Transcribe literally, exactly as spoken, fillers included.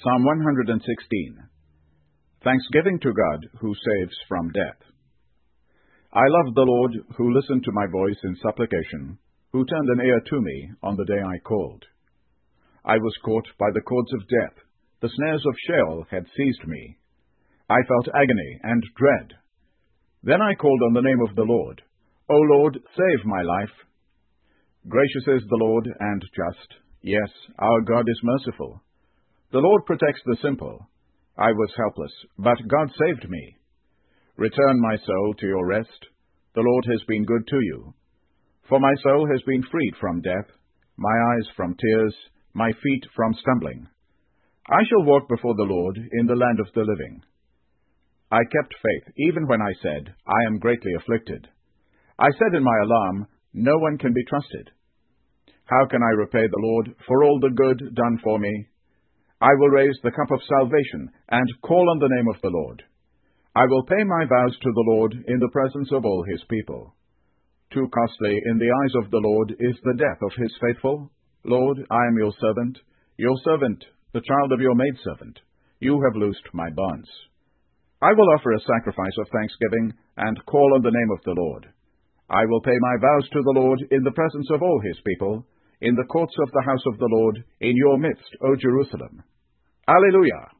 Psalm one hundred sixteen. Thanksgiving to God, who saves from death. I love the Lord, who listened to my voice in supplication, who turned an ear to me on the day I called. I was caught by the cords of death. The snares of Sheol had seized me. I felt agony and dread. Then I called on the name of the Lord. O Lord, save my life. Gracious is the Lord and just. Yes, our God is merciful. The Lord protects the simple. I was helpless, but God saved me. Return, my soul, to your rest. The Lord has been good to you. For my soul has been freed from death, my eyes from tears, my feet from stumbling. I shall walk before the Lord in the land of the living. I kept faith, even when I said, I am greatly afflicted. I said in my alarm, no one can be trusted. How can I repay the Lord for all the good done for me? I will raise the cup of salvation and call on the name of the Lord. I will pay my vows to the Lord in the presence of all his people. Too costly in the eyes of the Lord is the death of his faithful. Lord, I am your servant, your servant, the child of your maidservant. You have loosed my bonds. I will offer a sacrifice of thanksgiving and call on the name of the Lord. I will pay my vows to the Lord in the presence of all his people, in the courts of the house of the Lord, in your midst, O Jerusalem. Alleluia!